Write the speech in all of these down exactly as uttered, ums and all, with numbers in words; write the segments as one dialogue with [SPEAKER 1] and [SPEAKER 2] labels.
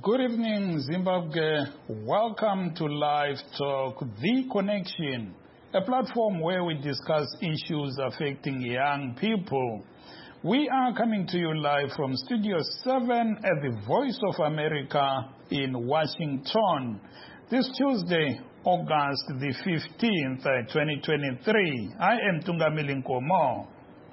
[SPEAKER 1] Good evening, Zimbabwe. Welcome to Live Talk, The Connection, a platform where we discuss issues affecting young people. We are coming to you live from Studio seven at the Voice of America in Washington. This Tuesday, August the fifteenth, twenty twenty-three. I am Tungamili Nkomo.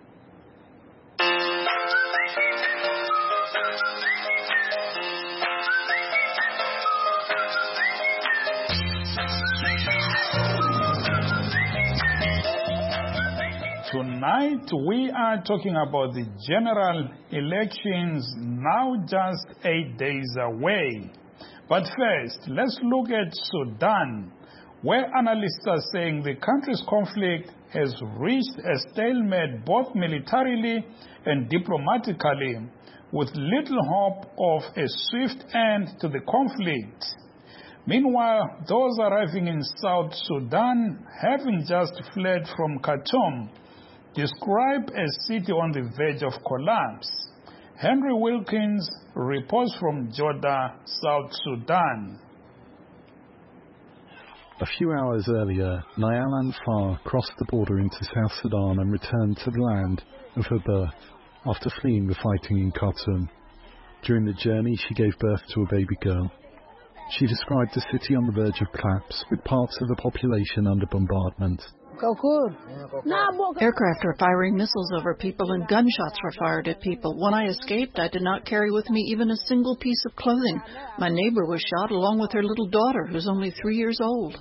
[SPEAKER 1] Tonight, we are talking about the general elections, now just eight days away. But first, let's look at Sudan, where analysts are saying the country's conflict has reached a stalemate both militarily and diplomatically, with little hope of a swift end to the conflict. Meanwhile, those arriving in South Sudan, having just fled from Khartoum, describe a city on the verge of collapse. Henry Wilkins reports from Joda, South Sudan.
[SPEAKER 2] A few hours earlier, Niall Anfar crossed the border into South Sudan and returned to the land of her birth after fleeing the fighting in Khartoum. During the journey, she gave birth to a baby girl. She described the city on the verge of collapse, with parts of the population under bombardment.
[SPEAKER 3] Aircraft were firing missiles over people and gunshots were fired at people. When I escaped, I did not carry with me even a single piece of clothing. My neighbor was shot along with her little daughter, who's only three years old.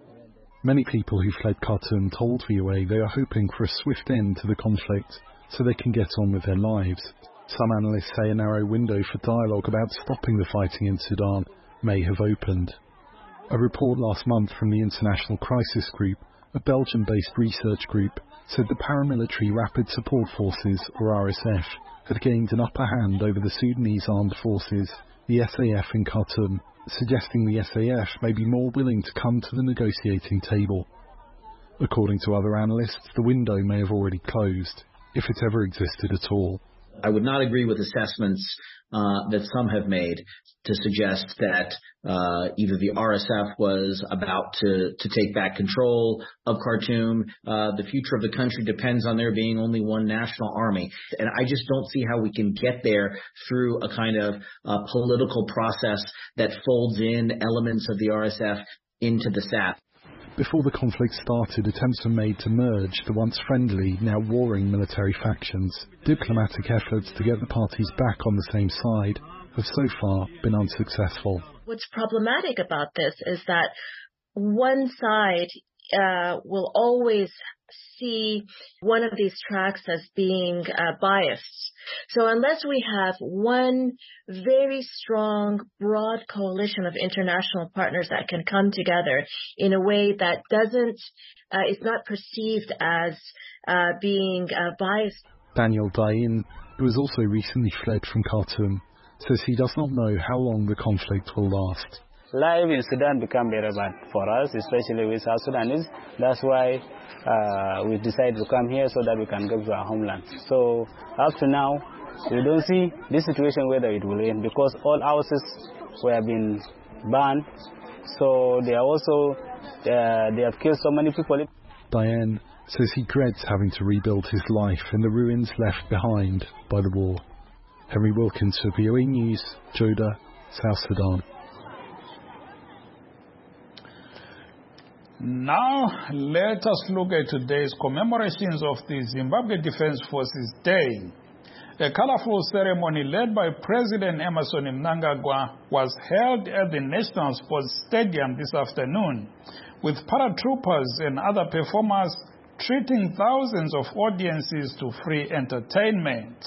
[SPEAKER 2] Many people who fled Khartoum told V O A they are hoping for a swift end to the conflict so they can get on with their lives. Some analysts say a narrow window for dialogue about stopping the fighting in Sudan may have opened. A report last month from the International Crisis Group, a Belgium-based research group, said the paramilitary Rapid Support Forces, or R S F, had gained an upper hand over the Sudanese Armed Forces, the S A F in Khartoum, suggesting the S A F may be more willing to come to the negotiating table. According to other analysts, the window may have already closed, if it ever existed at all.
[SPEAKER 4] I would not agree with assessments uh, that some have made to suggest that uh, either the R S F was about to, to take back control of Khartoum. Uh, the future of the country depends on there being only one national army. And I just don't see how we can get there through a kind of uh, political process that folds in elements of the R S F into the S A F.
[SPEAKER 2] Before the conflict started, attempts were made to merge the once friendly, now warring military factions. Diplomatic efforts to get the parties back on the same side have so far been unsuccessful.
[SPEAKER 5] What's problematic about this is that one side uh, will always see one of these tracks as being uh, biased. So unless we have one very strong, broad coalition of international partners that can come together in a way that doesn't, uh, is not perceived as uh, being uh, biased.
[SPEAKER 2] Daniel Dain, who has also recently fled from Khartoum, says he does not know how long the conflict will last.
[SPEAKER 6] Life in Sudan become very bad for us, especially with South Sudanese. That's why uh, we decided to come here so that we can go to our homeland. So up to now, we don't see this situation whether it will end because all houses were being burned. So they are also uh, they have killed so many people.
[SPEAKER 2] Diane says he dreads having to rebuild his life in the ruins left behind by the war. Henry Wilkins for V O A News, Joda, South Sudan.
[SPEAKER 1] Now, let us look at today's commemorations of the Zimbabwe Defense Forces Day. A colorful ceremony led by President Emmerson Mnangagwa was held at the National Sports Stadium this afternoon, with paratroopers and other performers treating thousands of audiences to free entertainment.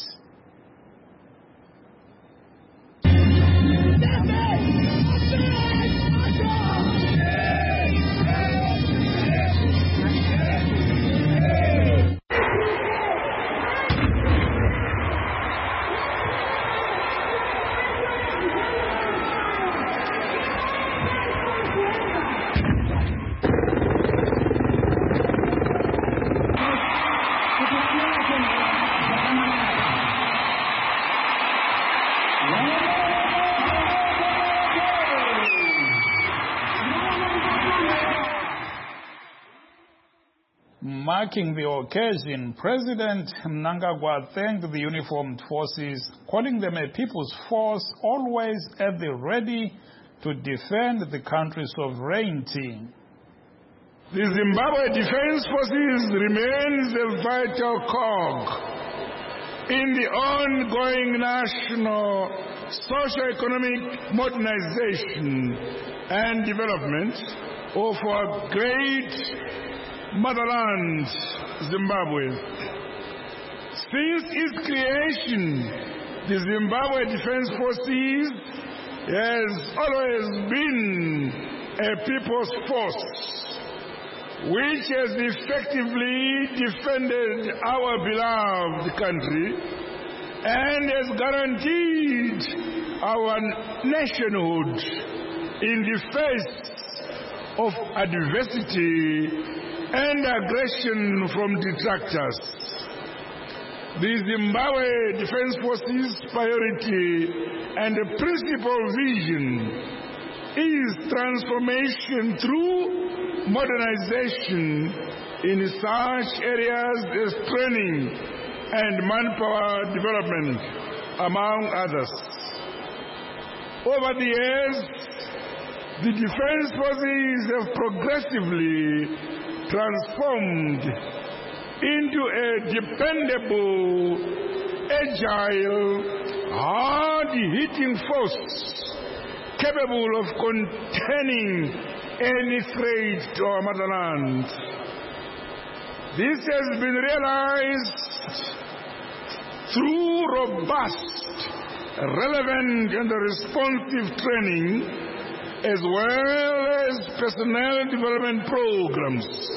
[SPEAKER 1] Marking the occasion, President Mnangagwa thanked the uniformed forces, calling them a people's force always at the ready to defend the country's sovereignty.
[SPEAKER 7] The Zimbabwe Defense Forces remains a vital cog in the ongoing national socio-economic modernization and development of our great motherland, Zimbabwe. Since its creation, the Zimbabwe Defense Forces has always been a people's force, which has effectively defended our beloved country and has guaranteed our nationhood in the face of adversity and aggression from detractors. The Zimbabwe Defense Forces' priority and principal vision is transformation through modernization in such areas as training and manpower development, among others. Over the years, the Defense Forces have progressively transformed into a dependable, agile, hard-hitting force capable of containing any threat to our motherland. This has been realized through robust, relevant, and responsive training, as well as personnel development programs.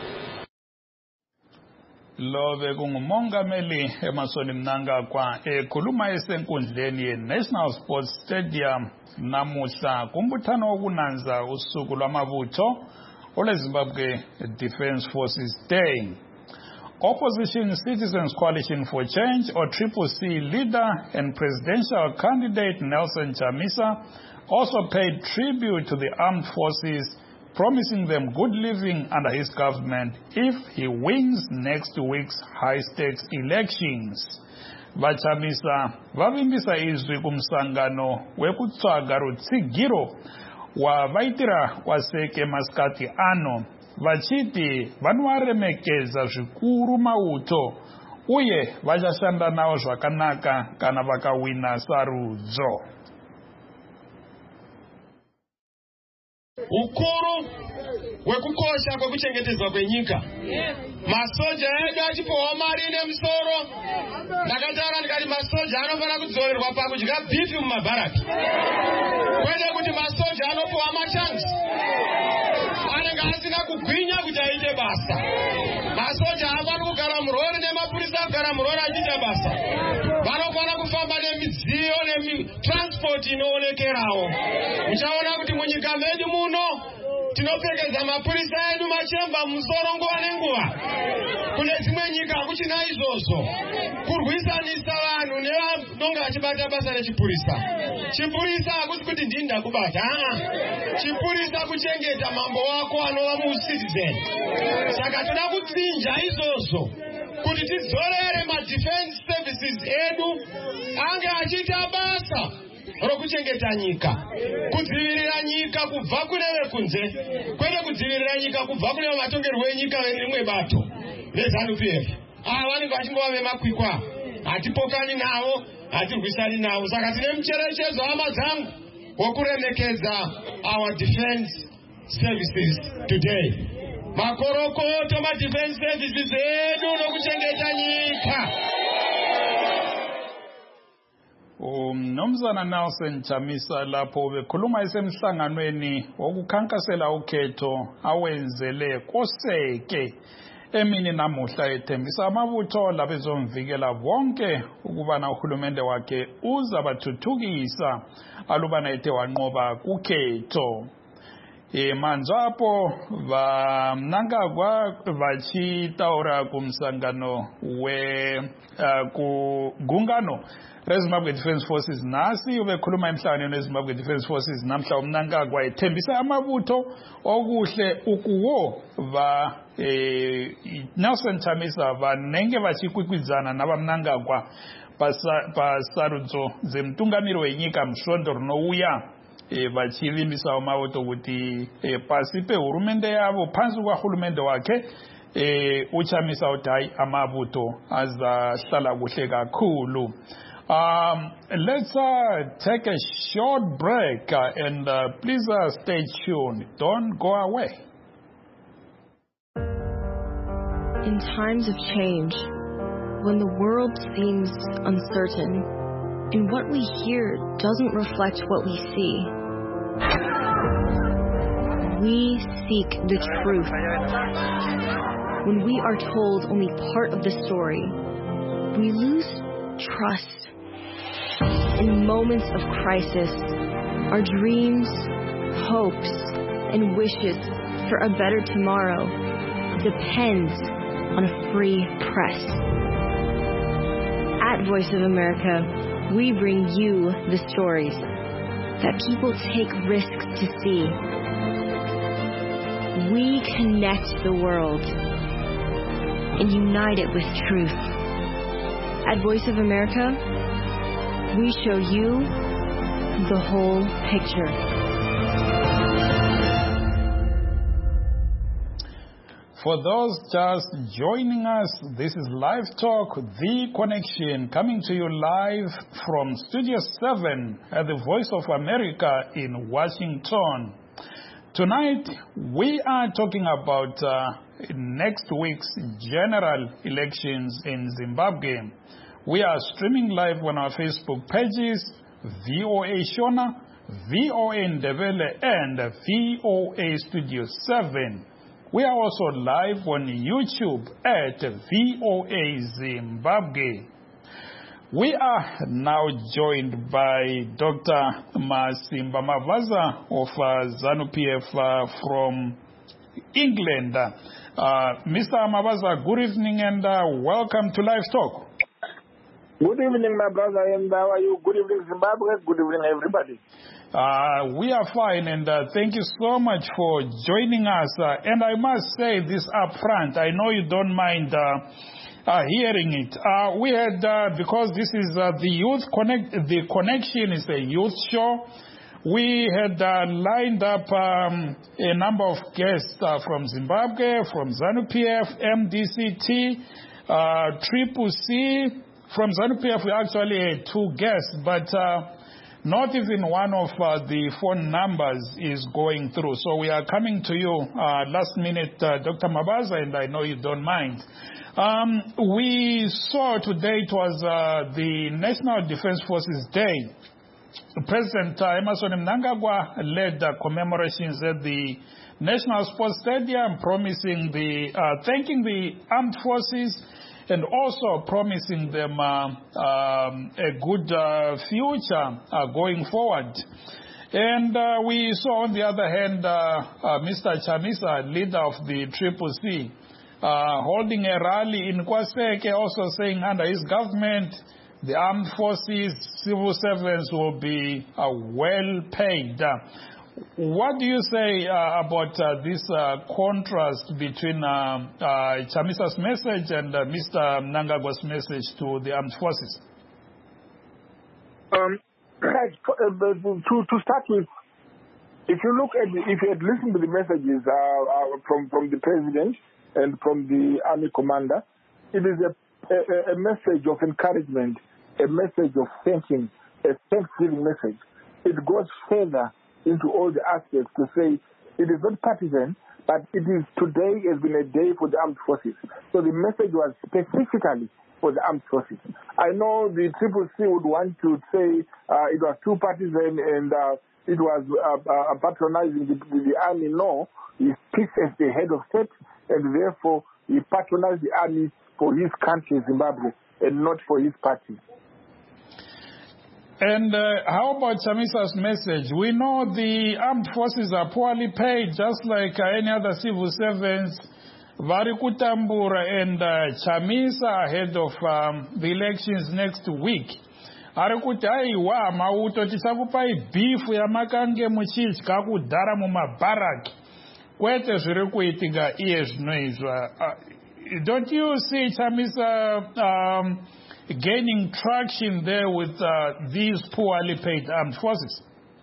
[SPEAKER 1] Lo bekungumongameli Emmerson Mnangagwa ekhuluma esenkundleni ye-National Sports Stadium namuhla kumbuthano wokunanza usuku lwamabutho olweZimbabwe Defense Forces Day. Opposition Citizens Coalition for Change, or Triple C leader and presidential candidate Nelson Chamisa also paid tribute to the armed forces, promising them good living under his government if he wins next week's high-stakes elections. Vachamisa vavimbisa izwi kumsangano wekutsvaga rutsigiro wavaitira kwaseke masikati ano, vachiti vanovaremekeza zvikuru mauto uye vachashanda nawo zvakanaka kana vakawina sarudzo.
[SPEAKER 8] Ukuru wekukosha kwekuchengetedzwa kwenyika. Masoja edu achipowa mari nemusoro. Ndakataura ndikati masoja anofana kudzorerwa pakudya bifi mumabharaki. Kwete kuti masoja anopowa machanzi. Anenge asina kugwinya kuti aite basa. Masoja havani kugara murori nemapurisa kugara murori achiita basa. Vanofana kufamba nemidziyo netransport inoonekerawo. Muchaona kuti munyika medu muno tinopfekeza mapurisa edu machemba musoro nguva nenguva. Kune dzimwe nyika hakuchina izvozvo. Kurwisanisa vanhu nevanonga vachibata basa rechipurisa. Chipurisa hakusi kuti ndini ndakubata. Chipurisa kuchengeta mambo wako anova mucitizen. Saka toda kutsinja izvozvo kuti tidzorere madefense services edu ange achiita basa rokuchengeta nyika, kudzivirira nyika kubva kune vekunze, kwete kudzivirira nyika kubva kune vatongerwi venyika verimwe bato veZANU-P F. Ava vanenge vachingova vemakwikwa, hatipokani navo, hatirwisani navo. Saka tine mucherechedzo hama dzangu wokuremekedza our defense services today. Makorokoto ma-defense services edu nokuchengeta nyika.
[SPEAKER 1] Umnumzana Nelson Chamisa lapho bekhuluma esemhlanganweni wokukhankasela ukhetho awenzele koseke emini namuhla ethembisa amabutho labezomvikela bonke ukubana uhulumende wakhe uzabathuthukisa alubana ethe wanqoba kukhetho. E manzapo va Mnangagwa vachitaura kumsangano we uh, ku gungano reZimbabwe Defence Forces nasi ubekhuluma emhlanganweni weZimbabwe Defence Forces namhla uMnangagwa ethembisa amabutho okuhle ukuwo va eh, Nelson Chamisa vanenge vachikwikwizana navamnangagwa pasarudzo dzemtungamiri wenyika musvondo rinouya E, vachivimbisawo mavoto kuti e, pasi pehurumende yavo pansi kwahurumende wake e, uchamisa kuti hai amavuto azahlala kuhle kakhulu. Um, let's uh, take a short break uh, and uh, please uh, stay tuned. Don't go away.
[SPEAKER 9] In times of change, when the world seems uncertain and what we hear doesn't reflect what we see, we seek the truth. When we are told only part of the story, we lose trust. In moments of crisis, our dreams, hopes, and wishes for a better tomorrow depends on a free press. At Voice of America, we bring you the stories that people take risks to see. We connect the world and unite it with truth. At Voice of America, we show you the whole picture.
[SPEAKER 1] For those just joining us, this is Live Talk, The Connection, coming to you live from Studio seven at the Voice of America in Washington. Tonight, we are talking about uh, next week's general elections in Zimbabwe. We are streaming live on our Facebook pages, V O A Shona, V O A Ndebele, and V O A Studio seven. We are also live on YouTube at V O A Zimbabwe. We are now joined by Doctor Masimba Mavaza of uh, ZANU P F uh, from England. Uh, Mister Mavaza, good evening and uh, welcome to Live Talk.
[SPEAKER 10] Good evening, my brother, and how are you? Good evening, Zimbabwe. Good evening, everybody.
[SPEAKER 1] Uh, we are fine, and uh, thank you so much for joining us. Uh, and I must say this up front, I know you don't mind uh, uh, hearing it. Uh, we had, uh, because this is uh, the Youth Connect, the Connection is a youth show, we had uh, lined up um, a number of guests uh, from Zimbabwe, from ZANU P F, M D C T, uh, Triple C. From ZANU P F, we actually had two guests, but uh, not even one of uh, the phone numbers is going through. So we are coming to you uh, last minute, uh, Doctor Mabaza, and I know you don't mind. Um, we saw today it was uh, the National Defence Forces Day. President uh, Emmerson Mnangagwa led uh, commemorations at the National Sports Stadium, promising the, uh, thanking the armed forces and also promising them uh, um, a good uh, future uh, going forward. And uh, we saw, on the other hand, uh, uh, Mister Chamisa, leader of the Triple C, uh, holding a rally in Kwaseke, also saying under his government, the armed forces, civil servants will be uh, well paid. Uh, What do you say uh, about uh, this uh, contrast between uh, uh, Chamisa's message and uh, Mister Mnangagwa's message to the armed forces?
[SPEAKER 10] Um, right, uh, to, to start with, if you look at, the, if you had listened to the messages uh, uh, from, from the president and from the army commander, it is a, a, a message of encouragement, a message of thanking, a thanksgiving message. It goes further into all the aspects to say it is not partisan, but it is today has been a day for the armed forces. So the message was specifically for the armed forces. I know the Triple C would want to say uh, it was too partisan and uh, it was uh, uh, patronizing the, the army. No, he speaks as the head of state, and therefore he patronized the army for his country, Zimbabwe, and not for his party.
[SPEAKER 1] And uh, how about Chamisa's message? We know the armed forces are poorly paid, just like uh, any other civil servants. Vari kutambura, and uh, Chamisa ahead of um, the elections next week. Ari kuti aiwa mauto tisakupai beef yamakange muchidya kudhara mumabaraki. Kwete zviri kuitika iye zvinoizva. Don't you see Chamisa um, gaining traction there with uh, these poorly paid armed forces?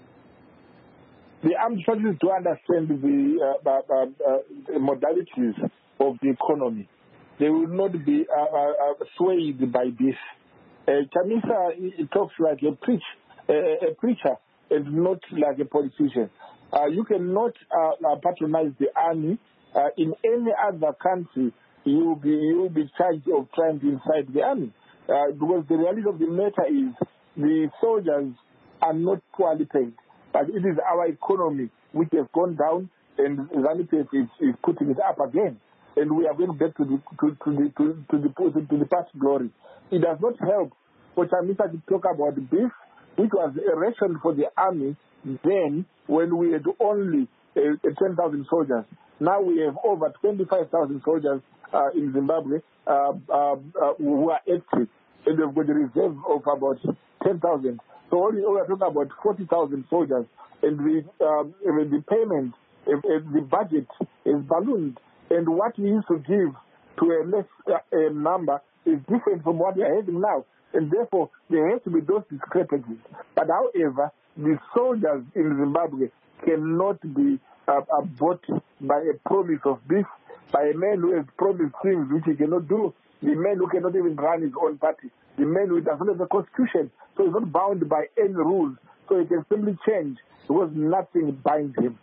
[SPEAKER 10] The armed forces do understand the, uh, uh, uh, the modalities of the economy. They will not be uh, uh, swayed by this. Uh, Chamisa talks like a, preach, uh, a preacher and not like a politician. Uh, you cannot uh, patronize the army. Uh, in any other country, you will be, you will be charged of trying to incite the army. Uh, because the reality of the matter is the soldiers are not poorly paid. But it is our economy which has gone down, and ZANU-P F is, is putting it up again. And we are going back to the to, to the to, to the to, to the past glory. It does not help for Chamisa to talk about beef, which was a ration for the army then when we had only uh, ten thousand soldiers. Now we have over twenty-five thousand soldiers uh, in Zimbabwe uh, uh, uh, who are active, and they've got a reserve of about ten thousand. So only we are talking about forty thousand soldiers, and the um, the payment, uh, the budget is ballooned, and what we used to give to a less uh, number is different from what we are having now, and therefore there has to be those discrepancies. But however, the soldiers in Zimbabwe cannot be uh, uh, bought by a promise of beef, by a man who has promised things which he cannot do, the man who cannot even run his own party, the man who does not have a constitution, so he's not bound by any rules, so he can simply change because nothing binds him.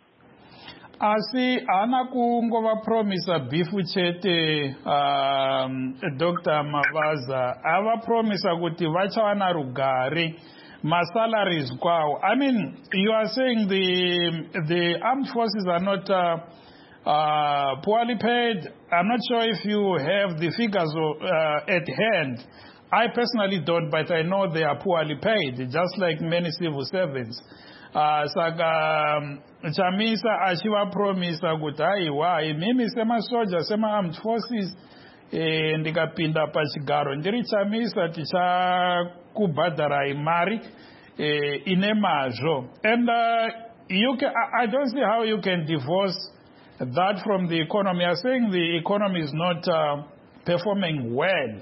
[SPEAKER 1] Asi ana kungova promisa bifu chete um, Doctor Mavaza ava promisa kuti vachawana rugare masalaries kwawo. I mean, you are saying the the armed forces are not uh, uh, poorly paid. I'm not sure if you have the figures uh, at hand. I personally don't, but I know they are poorly paid, just like many civil servants. Uh, saka um, Chamisa achiva promisa kuti aiwa imimi sema soldier sema armed forces eh, ndikapinda pachigaro ndiri Chamisa tichakubhadharai mari eh, ine mazvo. And uh, you can, I, I don't see how you can divorce that from the economy. You're saying the economy is not uh, performing well,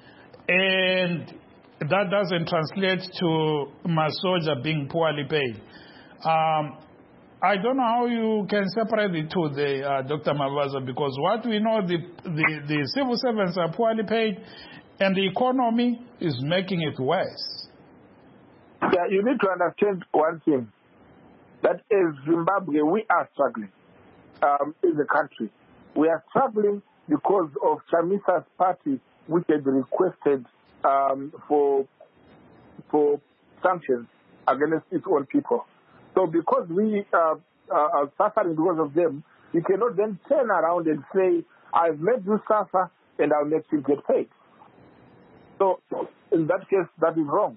[SPEAKER 1] and that doesn't translate to Masoja being poorly paid. Um, I don't know how you can separate the two, the, uh, Doctor Mavaza, because what we know, the, the, the civil servants are poorly paid, and the economy is making it worse.
[SPEAKER 10] Yeah, you need to understand one thing, that as Zimbabwe, we are struggling um, in the country. We are struggling because of Chamisa's party, which had requested um, for for sanctions against its own people. So because we uh, uh, are suffering because of them, you cannot then turn around and say, I've made you suffer and I'll make you get paid. So in that case, that is wrong.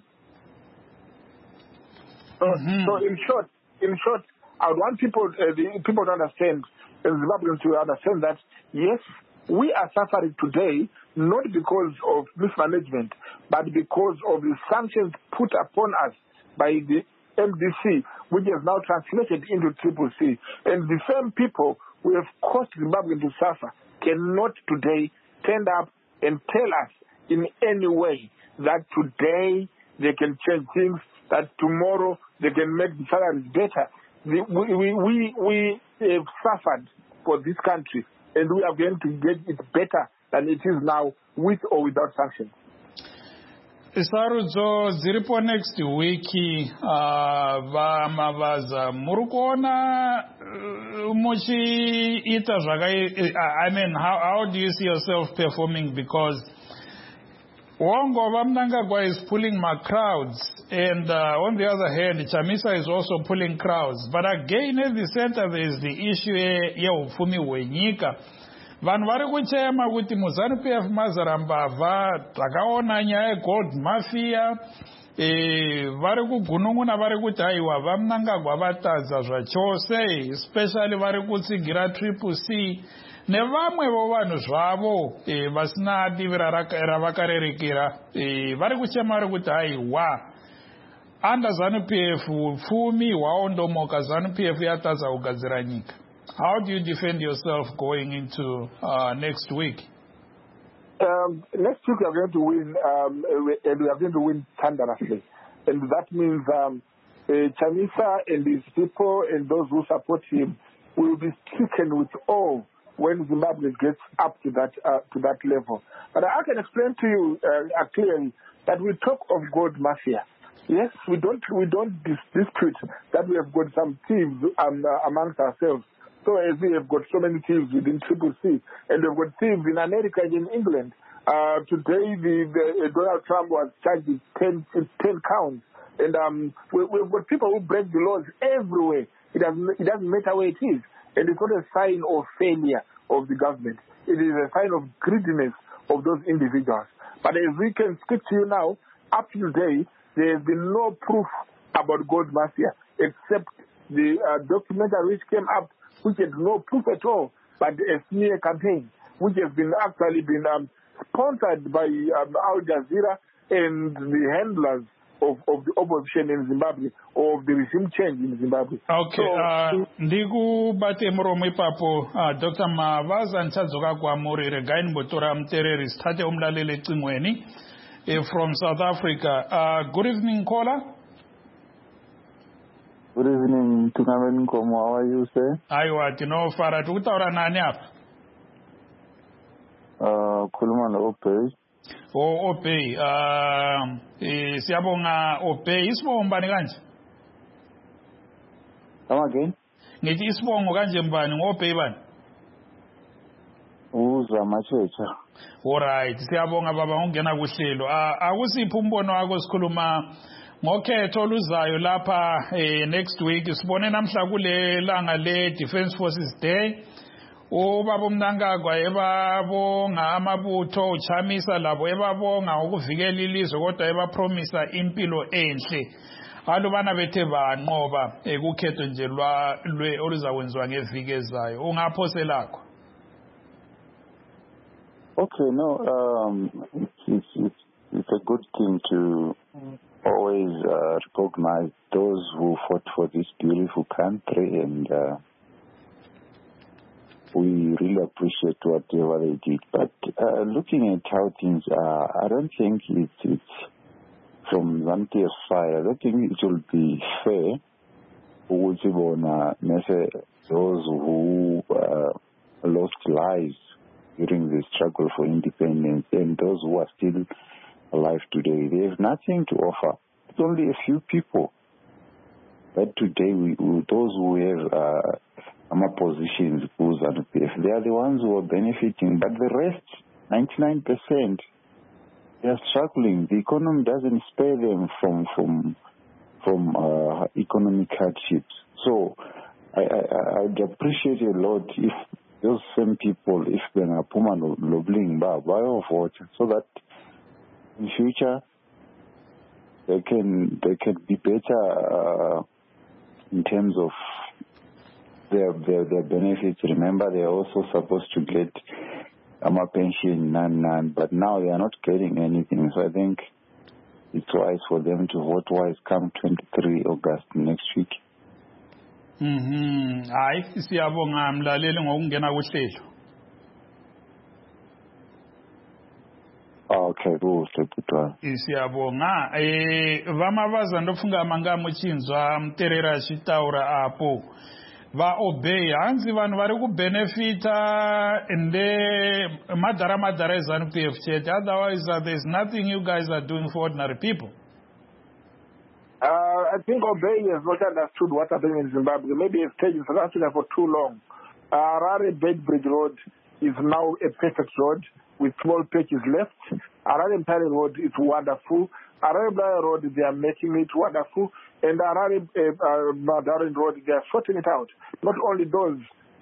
[SPEAKER 10] So, mm-hmm. so in short, in short, I would want people, uh, the people to understand, and Zimbabweans to understand that, yes, we are suffering today not because of mismanagement, but because of the sanctions put upon us by the M D C, which is now translated into Triple C. And the same people who have caused Zimbabwe to suffer cannot today stand up and tell us in any way that today they can change things, that tomorrow they can make the salaries better. We, we, we, we have suffered for this country, and we are going to get it better than it is now, with or without sanctions.
[SPEAKER 1] Sarudzo ziripo next week uh, va Mavaza muri kuona muchiita zvakai. I mean, how how do you see yourself performing? Because Wongova Mnangagwa is pulling my crowds, and uh, on the other hand, Chamisa is also pulling crowds. But again, at the center, there is the issue ya upfumi hwenyika. vanhu vari kuchema kuti muZANU-P F mazara mbavha takaona nyaya yegold mafia e, vari kugunun'una vari kuti haiwa vamunangagwa vatadza zvachose, especially vari kutsigira triple C nevamwevo vanhu zvavo e, vasina divi ravakarerekera e, vari kuchema vari kuti haiwa under ZANU-P F pfumi hwaondomoka, ZANU-P F yatadza kugadzira nyika. How do you defend yourself going into uh, next week?
[SPEAKER 10] Um, next week we are going to win, um, and we are going to win thunderously. And that means um, uh, Chamisa and his people and those who support him will be stricken with awe when Zimbabwe gets up to that uh, to that level. But I can explain to you uh, clearly that we talk of gold mafia. Yes, we don't we don't dis- dispute that we have got some thieves um, uh, amongst ourselves. So as we have got so many thieves within Triple C, and we've got thieves in America and in England. Uh, today, the, the uh, Donald Trump was charged with ten, ten counts, and um, we, we've got people who break the laws everywhere. It doesn't it doesn't matter where it is, and it's not a sign of failure of the government. It is a sign of greediness of those individuals. But as we can speak to you now, up to today, there has been no proof about gold mafia except the uh, documentary which came up, which had no proof at all, but a smear campaign, which has been actually been um, sponsored by um, Al Jazeera and the handlers of, of the opposition in Zimbabwe, or of the regime change in Zimbabwe.
[SPEAKER 1] Okay, so, ndikubate muromo ipapo uh, Doctor Mavaza nchadzoka kwamuri regai nimbotora mutereri sithathe umlaleli ecingweni from South Africa. Uh, good evening, caller.
[SPEAKER 11] Good evening, Tungamen Nkomo. How are you, sir?
[SPEAKER 1] Aiwa, tinofara. Tikutaura nani apa?
[SPEAKER 11] Uh, khuluma no-Obey.
[SPEAKER 1] Oh, Obey. Uh, eh, siyabonga Obey. Isibongo mbani kanje?
[SPEAKER 11] Come again?
[SPEAKER 1] Ngithi isibongo kanje mbani ngo-Obey bani?
[SPEAKER 11] Uzwa Machecha.
[SPEAKER 1] Alright, siyabonga baba ngongena kuhlelo. Uh, akusiphi umbono wakho sikhuluma ngokhetho oluzayo lapha eh, next week. Sibone namhla kule langa le Defence Forces Day. Ubaba uMnangagwa ebabonga amabutho uChamisa labo ebabonga ukuvikela ilizwe kodwa ebapromisa impilo enhle. Alubana bethe banqoba ekukhetho nje lwa oluzakwenziwa ngeviki ezayo. Ungaphose lakho?
[SPEAKER 11] Okay, no, um, it's, it's, it's a good thing to always uh, recognize those who fought for this beautiful country, and uh, we really appreciate whatever they did. But uh, looking at how things are, I don't think it's, it's from ZANU-P F side, I don't think it will be fair for those who uh, lost lives during the struggle for independence and those who are still alive today. They have nothing to offer. It's only a few people that today, we, we, those who have uh, positions, ZANU-P F, they are the ones who are benefiting. But the rest, ninety-nine percent, they are struggling. The economy doesn't spare them from from from uh, economic hardships. So I, I, I would appreciate a lot if those same people, if they are Puma Lobling, buy vote, so that in future they can they can be better uh, in terms of their, their their benefits. Remember, they are also supposed to get um, a pension, none, none, but now they are not getting anything. So I think it's wise for them to vote wise come twenty-third of August next week.
[SPEAKER 1] Mhm. Hayi siyabonga mlaleli ngokungena kuhlelo.
[SPEAKER 11] Okay, kuhle kutwa.
[SPEAKER 1] Siyabonga eh vamabaza ndofunga mangamo chinzwa mterera chitaura apo. Va obey hanzi vanhu vari ku benefita ende madhara madhara ZANU-P F chete. Otherwise uh, there's nothing you guys are doing for ordinary people.
[SPEAKER 10] Uh, I think Obey has not understood what happened in Zimbabwe. Maybe it's stayed in South Africa for too long. Uh, Harare Bedbridge Road is now a perfect road with small patches left. Harare Mpare Road is wonderful. Harare Blair Road, they are making it wonderful. And Harare uh, uh, Road, they are sorting it out. Not only those,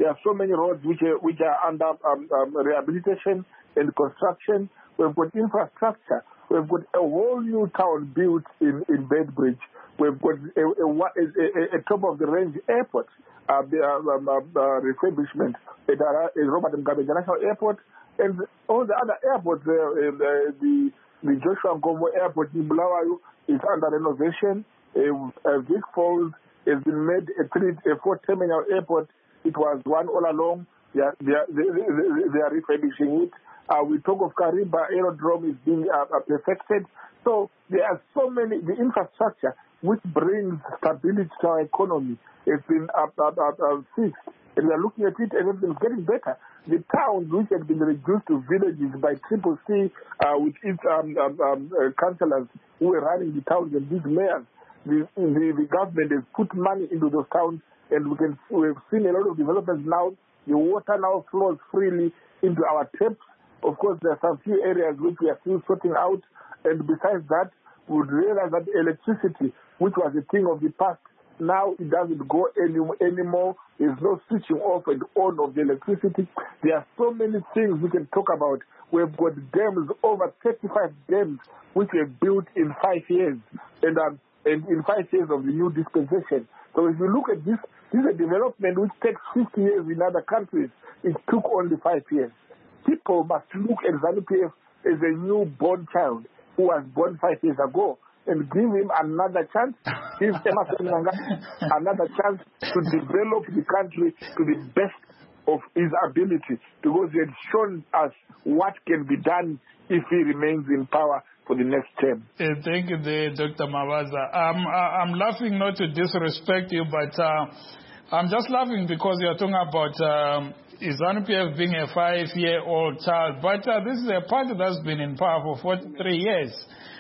[SPEAKER 10] There are so many roads which are, which are under um, um, rehabilitation and construction. We've got infrastructure. We've got a whole new town built in, in Bedbridge. We've got a, a, a, a top-of-the-range airport, uh, the, um, uh, refurbishment at uh, Robert Mugabe National Airport, and all the other airports, uh, uh, the, the Joshua Nkomo Airport in Bulawayo is under renovation. Uh, uh, Vic Falls has been made a, three, a four-terminal airport. It was one all along. They are, they are, they, they, they are refurbishing it. Uh, we talk of Kariba Aerodrome is being uh, uh, perfected. So there are so many, the infrastructure which brings stability to our economy has been up, up, up, up fixed. And we are looking at it and it's getting better. The towns which had been reduced to villages by Triple C uh, with its um, um, um, uh, councillors who were running the towns and these mayors, the, the, the government has put money into those towns, and we can we've seen a lot of developments now. The water now flows freely into our taps. Of course, there are some few areas which we are still sorting out, and besides that, we would realize that electricity, which was a thing of the past, now it doesn't go any, anymore. There's no switching off and on of the electricity. There are so many things we can talk about. We've got dams, over thirty-five dams, which were built in five years, and, um, and in five years of the new dispensation. So if you look at this, this is a development which takes fifty years in other countries. It took only five years. People must look at ZANU-P F as a newborn child who was born five years ago and give him another chance, give Emmerson Mnangagwa another chance to develop the country to the best of his ability, because he had shown us what can be done if he remains in power for the next term.
[SPEAKER 1] Uh, thank you, there, Doctor Mavaza. Um, I, I'm laughing not to disrespect you, but uh, I'm just laughing because you're talking about um, ZANU-P F being a five-year-old child. But uh, this is a party that's been in power for forty-three years.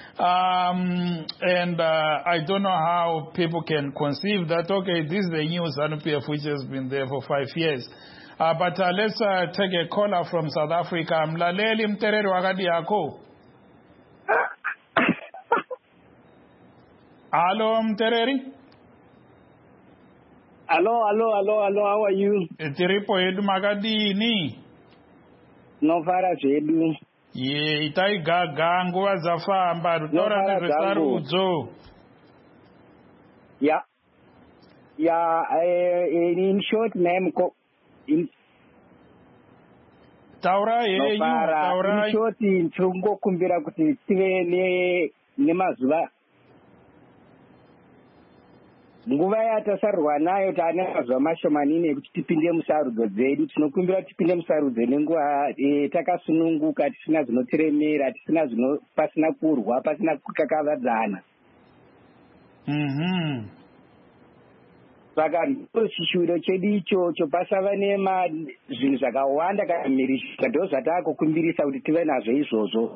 [SPEAKER 1] Um, and uh, I don't know how people can conceive that, okay, this is the new ZANU-P F which has been there for five years. Uh, but uh, let's uh, take a caller from South Africa. Mlaleli Mtereri wakati yako. Hello, Mtereri.
[SPEAKER 12] Hello, hello, hello, hello, how are you?
[SPEAKER 1] Tiripo yedu makadini.
[SPEAKER 12] No fara zvedu.
[SPEAKER 1] Ye, itai gaga nguva dzafamba rutaura nezvesarudzo.
[SPEAKER 12] Yeah. Yeah, uh, in short name, in
[SPEAKER 1] taura yenyu, taura.
[SPEAKER 12] In short, in chungo kumbira kuti tive ne nemazuva. Nguva yatasarwa nayo taane mazuva mashomanini ekuti tipinde musarudzo dzedu. Tinokumbira tipinde musarudzo nenguva e, takasununguka, tisina zvinotiremera, tisina zvino pasina kurwa, pasina kukakavadzana.
[SPEAKER 1] Mhm.
[SPEAKER 12] Saka chishuviro chedu ichocho pasava nema zvinhu zvakawanda kana mhirizhika ndo zvataakukumbirisa kuti tive nazvo izvozvo.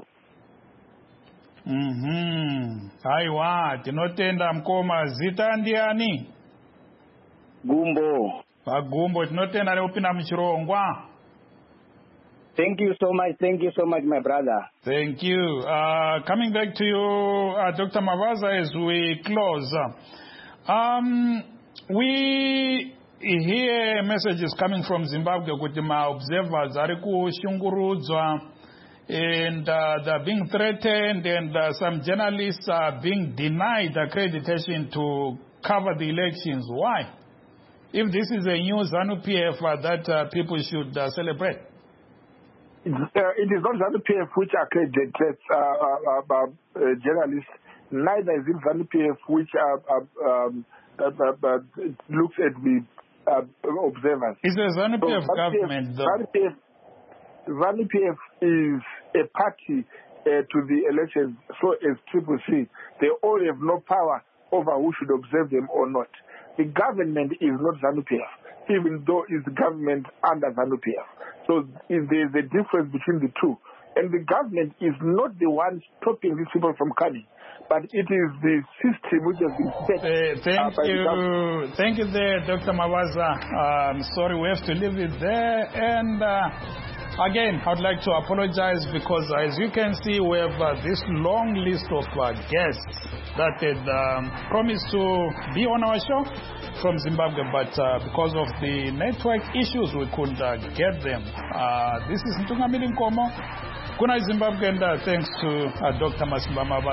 [SPEAKER 1] Mhm. Aiwa, tinotenda mkoma. Zita ndiani?
[SPEAKER 12] Gumbo.
[SPEAKER 1] Pagumbo tinotenda nekupinda muchirongwa.
[SPEAKER 12] Thank you so much. Thank you so much, my brother.
[SPEAKER 1] Thank you. Uh, coming back to you, uh, Doctor Mavaza, as we close. Um, we hear messages coming from Zimbabwe kuti ma-observers ari kushungurudzwa, and uh, they're being threatened, and uh, some journalists are being denied accreditation to cover the elections. Why? If this is a new ZANU-P F uh, that uh, people should uh, celebrate.
[SPEAKER 10] Uh, it is not ZANU-P F which accredits uh, uh, uh, uh, journalists. Neither is it ZANU-P F which uh, uh, um, uh, uh, uh, looks at the uh, observers.
[SPEAKER 1] It's a ZANU-P F
[SPEAKER 10] so,
[SPEAKER 1] government, though.
[SPEAKER 10] ZANU-P F, ZANU-P F is a party uh, to the elections, so is Triple C. They all have no power over who should observe them or not. The government is not ZANU-P F, even though it's the government under ZANU-P F. So there's a difference between the two. And the government is not the one stopping these people from coming, but it is the system which has been set.
[SPEAKER 1] Uh, thank
[SPEAKER 10] uh,
[SPEAKER 1] you. Thank you there, Doctor Mavaza. Um, sorry, we have to leave it there. And uh, Again, I'd like to apologize because, as you can see, we have uh, this long list of uh, guests that had um, promised to be on our show from Zimbabwe, but uh, because of the network issues, we couldn't uh, get them. Uh, this is Ntungamiri Nkomo. Kuna Zimbabwe, and uh, thanks to uh, Doctor Masimba Mabasa.